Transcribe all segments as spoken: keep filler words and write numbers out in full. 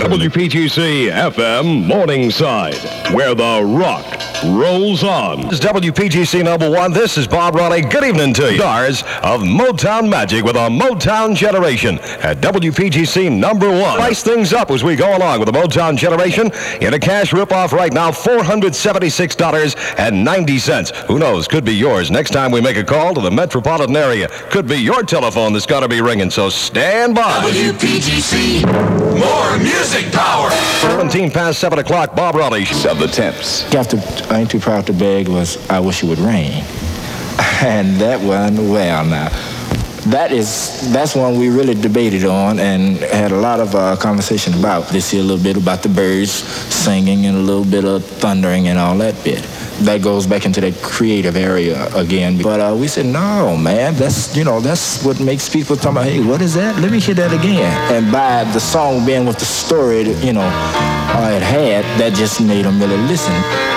W P G C F M Morningside, where the rock rolls on. This is W P G C number one. This is Bob Raleigh. Good evening to you. Stars of Motown Magic with a Motown Generation at W P G C number one. Spice things up as we go along with the Motown Generation in a cash ripoff right now, four hundred seventy-six dollars and ninety cents. Who knows? Could be yours. Next time we make a call to the metropolitan area, could be your telephone that's got to be ringing, so stand by. W P G C, more music power. seventeen past seven o'clock, Bob Raleigh. Of the temps. After I Ain't Too Proud to Beg was I Wish It Would Rain. And that one, well now, that is, that's one we really debated on and had a lot of uh, conversation about. This here a little bit about the birds singing and a little bit of thundering and all that bit. That goes back into that creative area again. But uh, we said, no, man, that's, you know, that's what makes people talk about, hey, what is that? Let me hear that again. And by the song being with the story, that, you know, uh, it had, that just made them really listen.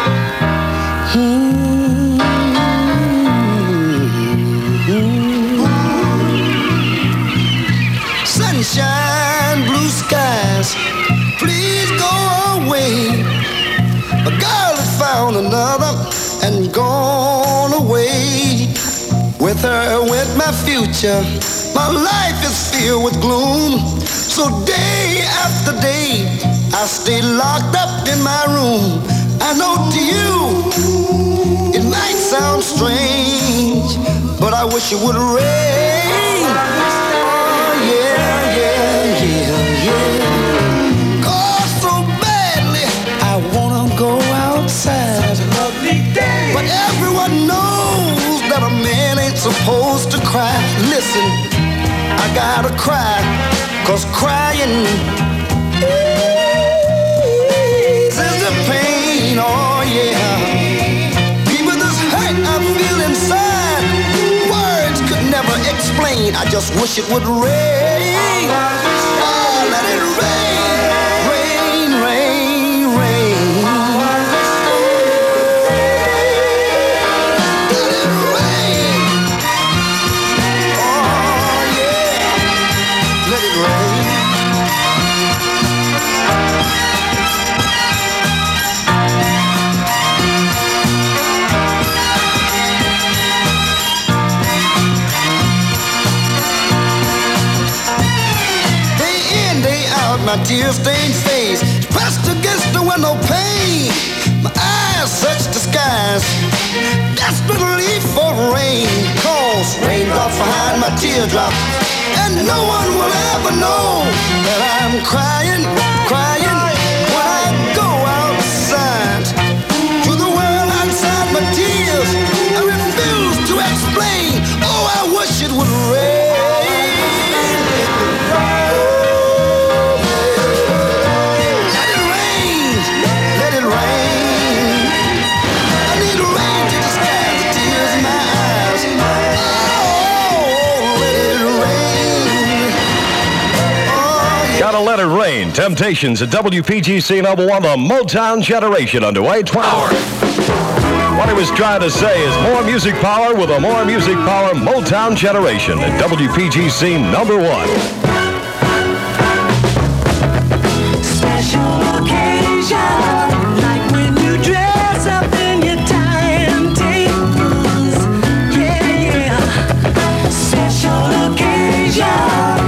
Sunshine, blue skies, please go away. A girl has found another and gone away. With her went my future. My life is filled with gloom. So day after day, I stay locked up in my room. I know to you, it might sound strange, but I wish it would rain. Oh yeah, yeah, yeah, yeah. Cause so badly, I wanna go outside. Such a lovely day. But everyone knows that a man ain't supposed to cry. Listen, I gotta cry, cause crying eases the pain, oh yeah. People, this hurt I feel inside, words could never explain. I just wish it would rain. Oh, let it rain, rain, rain, rain. Let it rain. Oh yeah, let it rain. My tear-stained face pressed against the window pane. My eyes search the skies desperately for rain. Cause raindrops behind my teardrops, and no one will ever know that I'm crying, crying when I go outside. To the world outside my tears, I refuse to explain. Oh, I wish it would rain. Gotta let it rain. Temptations at W P G C number one, the Motown Generation underway. Power. What he was trying to say is more music power with a more music power Motown Generation at W P G C number one. Special occasion, like when you dress up in your timetables. Yeah, yeah. Special occasion.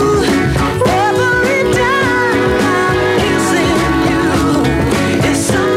It's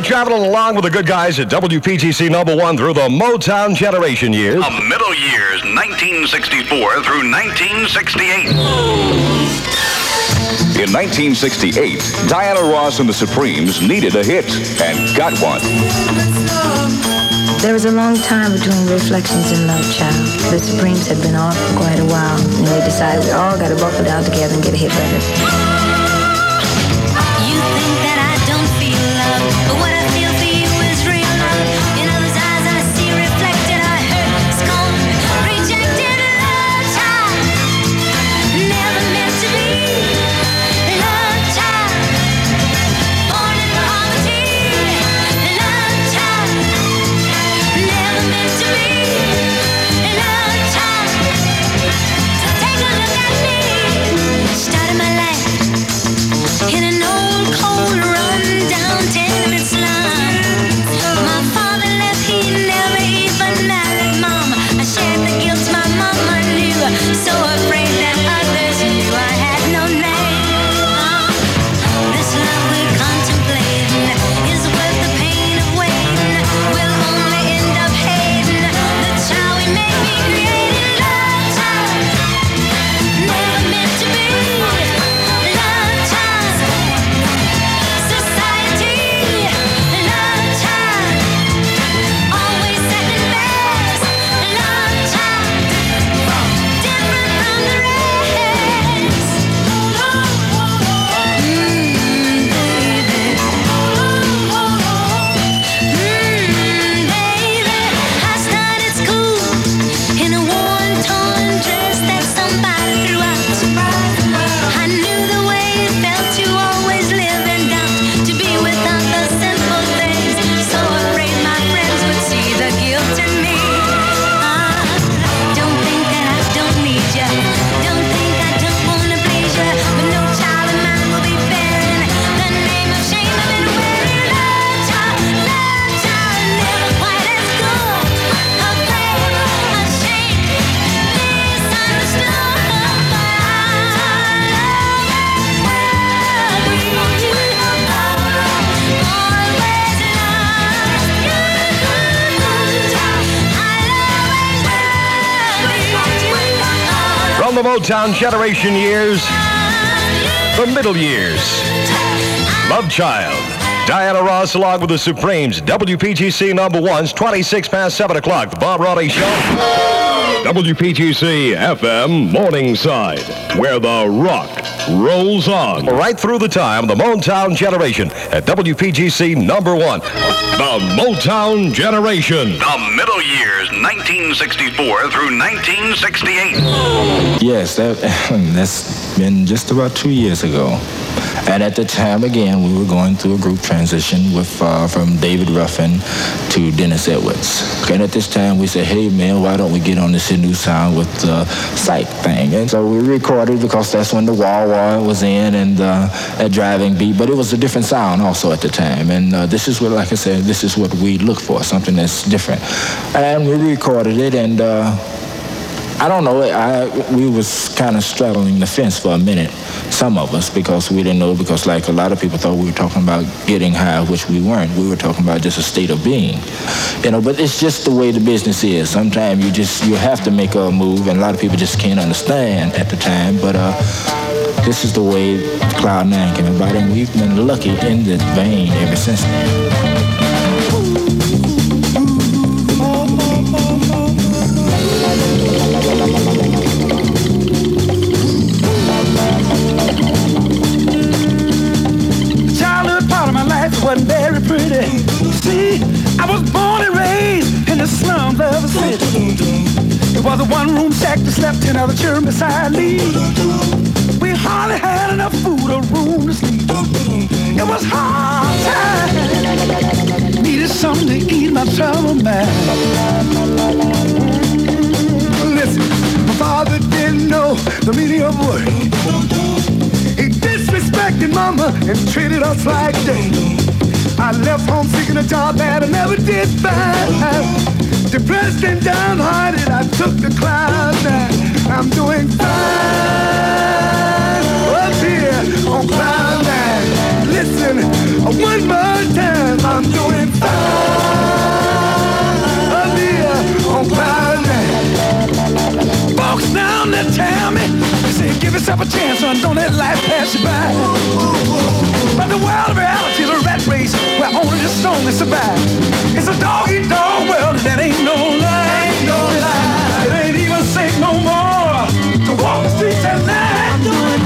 traveling along with the good guys at W P G C number one through the Motown Generation years. The middle years, nineteen sixty-four through nineteen sixty-eight. In nineteen sixty-eight, Diana Ross and the Supremes needed a hit and got one. There was a long time between Reflections and Love Child. The Supremes had been off for quite a while, and they decided we all got to buckle down together and get a hit record. You think that I don't feel love, but what I feel for you is real love. In those eyes I see reflected, I hurt, scorn, rejected, love child. Never meant to be, love child. Born in poverty, love child. Never meant to be, love child. So take a look at me, started my life in an old, cold, run-down tenement slum. My father left, he never even married Mom. I shared the guilt my mama knew, so afraid that others knew I had no name. This love we're contemplating is worth the pain of waiting. We'll only end up hating the child we may be creating. Love child, never meant to be. Love child, society. Love child, always second best. Love child, different from the rest. Mmm, baby. Mmm, baby. I started school in a worn, torn dress that somebody threw out. I knew the way it felt to always live in doubt, to be without the simple things. So afraid my friends would see the guilt in me. Ah, don't think that I don't need you. Don't think I don't wanna please you. But no child of mine will be bearing the name of shame I've been wearing. Love child, love child, never quite as good. Afraid, ashamed, misunderstood. But From the Motown Generation years, the middle years, Love Child, Diana Ross along with the Supremes, W P G C number one's twenty-six past seven o'clock, the Bob Rawley Show. W P G C F M Morningside, where the rock rolls on. Right through the time, the Motown Generation at W P G C number one. The Motown Generation. The middle years, nineteen sixty-four through nineteen sixty-eight. Yes, that, that's been just about two years ago. And at the time, again, we were going through a group transition with uh, from David Ruffin to Dennis Edwards. And at this time, we said, hey, man, why don't we get on this new sound with the psych thing? And so we recorded, because that's when the Wah Wah was in and uh, that driving beat. But it was a different sound also at the time. And uh, this is what, like I said, this is what we look for, something that's different. And we recorded it, and uh, I don't know, I, we was kind of straddling the fence for a minute, some of us, because we didn't know, because like a lot of people thought we were talking about getting high, which we weren't. We were talking about just a state of being, you know, but it's just the way the business is. Sometimes you just, you have to make a move, and a lot of people just can't understand at the time, but uh, this is the way Cloud Nine came about, and we've been lucky in this vein ever since then. Wasn't very pretty. See, I was born and raised in the slums of the city. It was a one-room shack that slept in other children beside me. We hardly had enough food or room to sleep. It was hard time. Needed something to ease my troubled mind. Listen, my father didn't know the meaning of work. He disrespected mama and treated us like dirt. I left home seeking a job that I never did find. Depressed and downhearted, I took the Cloud Nine. I'm doing fine up here on Cloud Nine. Listen, one more time, I'm doing fine on cloud nine. Folks down there tell me, they say, give yourself a chance, son, don't let life pass you by. But the world of reality is a rat race where only the strongest survive. It's a dog-eat-dog world, and that ain't no lie. Ain't no lie. It ain't even safe no more to walk the streets at night. I'm doing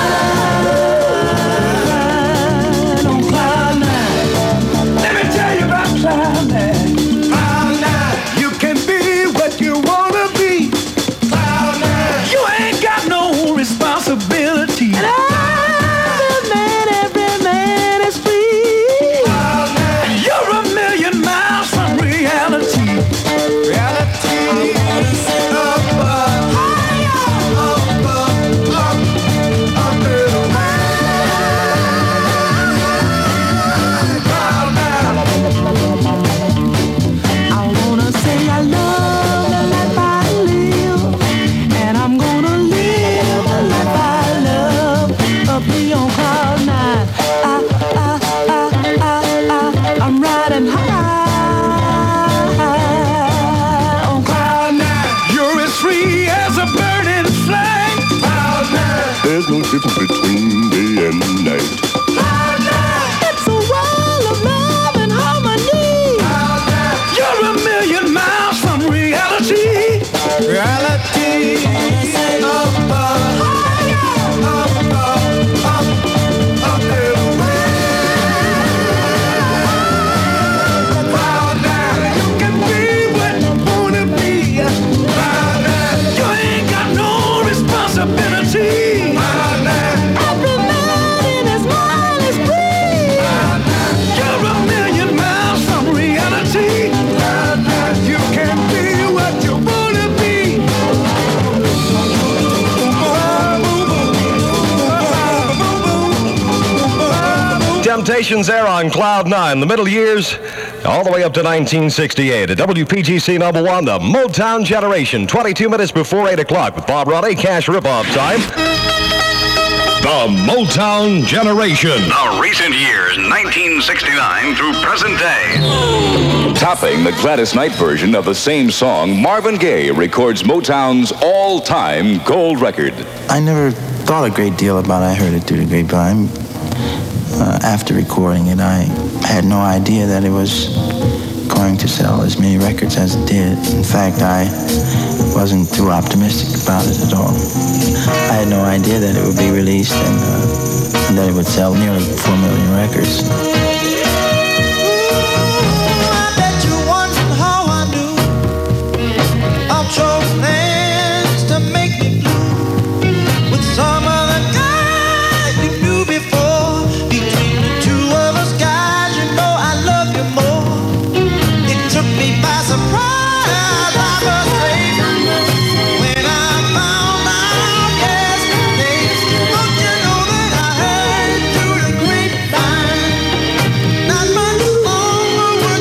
fine on cloud nine. Let me tell you about cloud nine. Cloud nine. You can be what you wanna be. Cloud nine. You ain't got no responsibility. And every man, every man is free. Cloud nine. You're a million miles from reality. Reality. Up, up, higher, up, up, up, up to the right. Cloud nine. I wanna say I love the life I live, and I'm gonna live the life I love up here on cloud nine. I, I, I, I, I, I'm riding high on cloud nine. You're as free as a bird in flight. Cloud nine. There's no difference between day and night. Cloud nine. It's a world of love and harmony. Cloud nine. You're a million miles from reality. Reality. Up, up, higher, up, up, up, up and away. Cloud nine. You can be what you wanna be. Cloud nine. You ain't got no responsibility. Cloud nine. Every man in his mind is free. Cloud nine. You're a million miles from reality. Cloud nine. You can be what you wanna be. Temptations there on Cloud nine, the middle years, all the way up to nineteen sixty-eight. At W P G C number one, the Motown Generation, twenty-two minutes before eight o'clock with Bob Roddy, cash rip-off time. The Motown Generation. The recent years, nineteen sixty-nine through present day. Topping the Gladys Knight version of the same song, Marvin Gaye records Motown's all-time gold record. I never thought a great deal about I Heard It Through the Grapevine. Uh, after recording it, I had no idea that it was going to sell as many records as it did. In fact, I wasn't too optimistic about it at all. I had no idea that it would be released and, uh, and that it would sell nearly four million records. Not much longer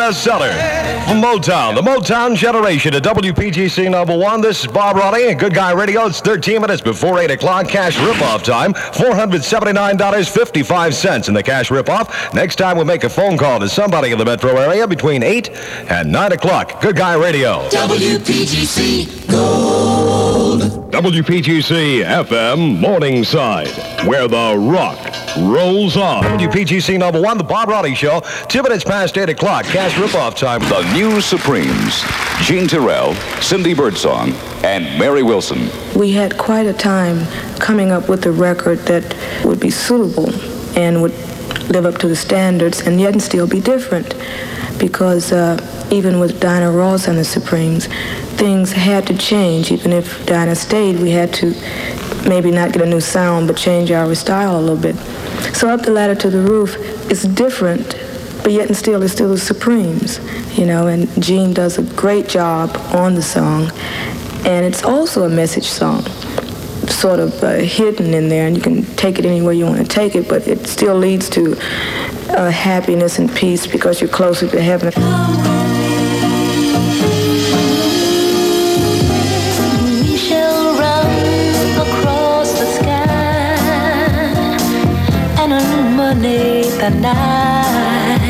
bestseller from Motown, the Motown Generation at W P G C number one. This is Bob Ronnie, Good Guy Radio. It's thirteen minutes before eight o'clock. Cash ripoff time, four hundred seventy-nine dollars and fifty-five cents in the cash ripoff. Next time we make a phone call to somebody in the metro area between eight and nine o'clock. Good Guy Radio. W P G C Gold. W P G C F M Morningside, where the rock rolls on. W P G C number one, the Bob Ronnie Show. Two minutes past eight o'clock. Cash ripoff time. The New Supremes. Gene Terrell, Cindy Birdsong, and Mary Wilson. We had quite a time coming up with a record that would be suitable and would live up to the standards and yet still be different. Because uh, even with Dinah Ross and the Supremes, things had to change. Even if Dinah stayed, we had to maybe not get a new sound, but change our style a little bit. So Up the Ladder to the Roof is different, but yet and still it's still the Supremes, you know, and Gene does a great job on the song. And it's also a message song, sort of uh, hidden in there, and you can take it anywhere you want to take it, but it still leads to uh, happiness and peace because you're closer to heaven. We shall run across the sky and illuminate the night.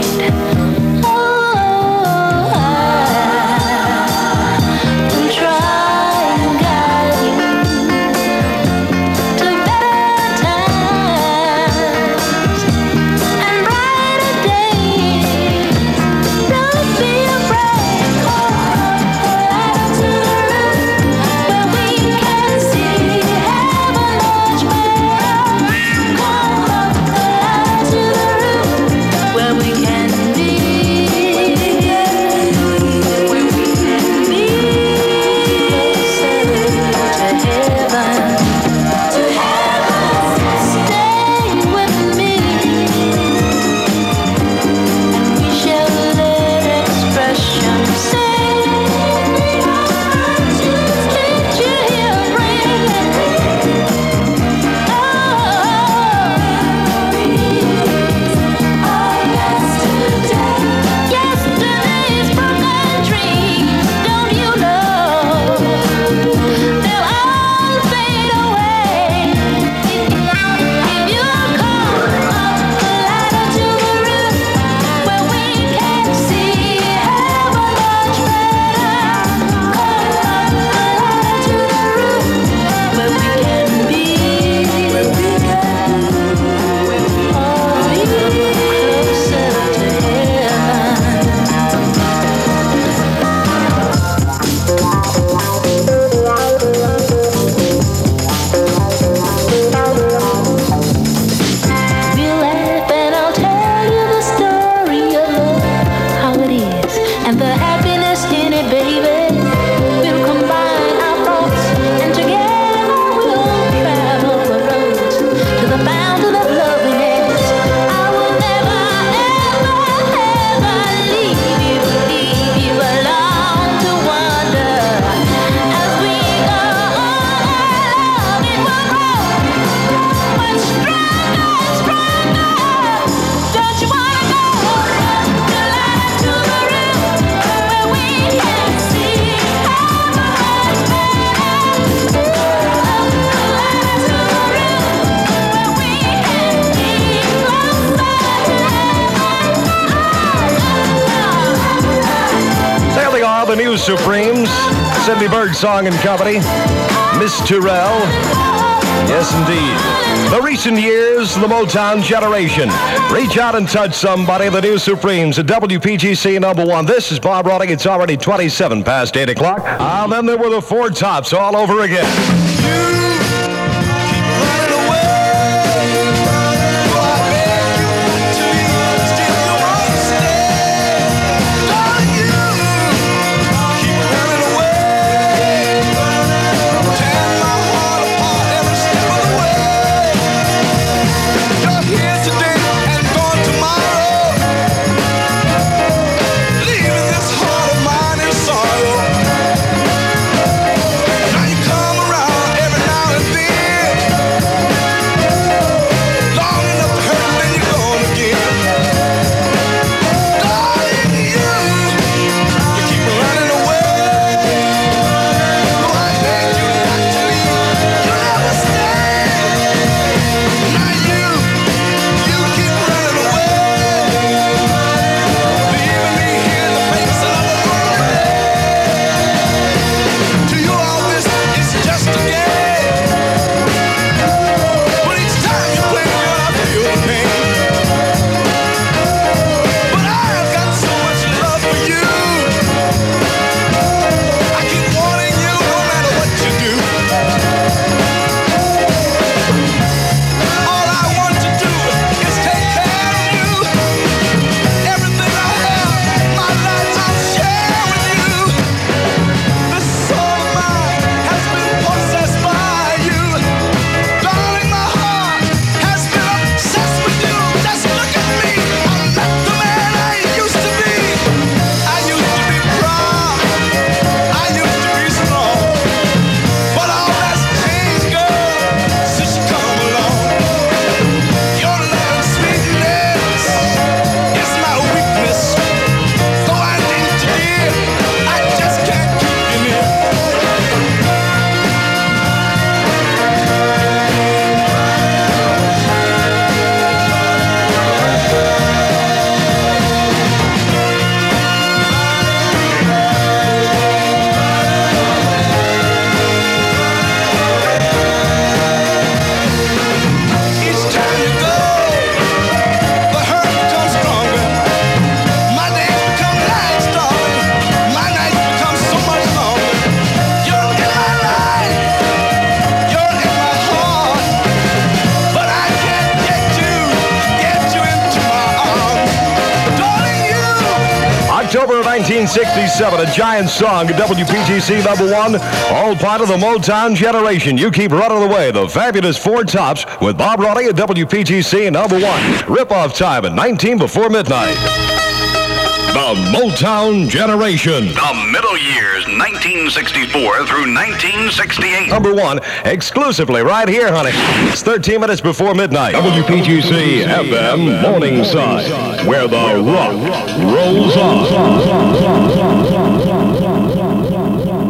Oh, I will try and guide you to better times and brighter days. Don't be afraid, come up to the roof where we can see heaven much better. Come up to the roof where we can be, where we can be closer to heaven, to heaven. Stay with me, and we shall let expression sing. Can't you hear it ring? Yesterday's broken dreams, don't you know? They'll all fade away if you come up the ladder to the roof where we can see heaven much better. Come up the ladder to the roof where we can be, where we can be, oh, closer to heaven. We'll laugh and I'll tell you the story of love, how it is, and the happiness in it, baby. We'll combine our thoughts and together we'll travel the roads to the fountain of loveliness. I will never, ever, ever leave you, leave you alone to wander. As we go on, our love it will grow much stronger and stronger. Don't you wanna go up the ladder to the roof where we can see heaven much better? Up the ladder to the roof where we can be closer to heaven. There they are, the New Supremes. Cindy Birdsong and Company. Miss Terrell. Yes, indeed. The recent years, the Motown Generation. Reach out and touch somebody. The New Supremes at W P G C number one. This is Bob Ronnie. It's already twenty-seven past eight o'clock. And then there were the Four Tops all over again. Now you come around every night. nineteen sixty-seven, a giant song at W P G C number one, all part of the Motown generation. You keep running away. The fabulous Four Tops with Bob Raleigh at W P G C number one. Rip-off time at nineteen before midnight. The Motown generation. The middle years, nineteen sixty-four through nineteen sixty-eight. Number one, exclusively right here, honey. It's thirteen minutes before midnight. W P G C F M Morningside, where the rock rolls on.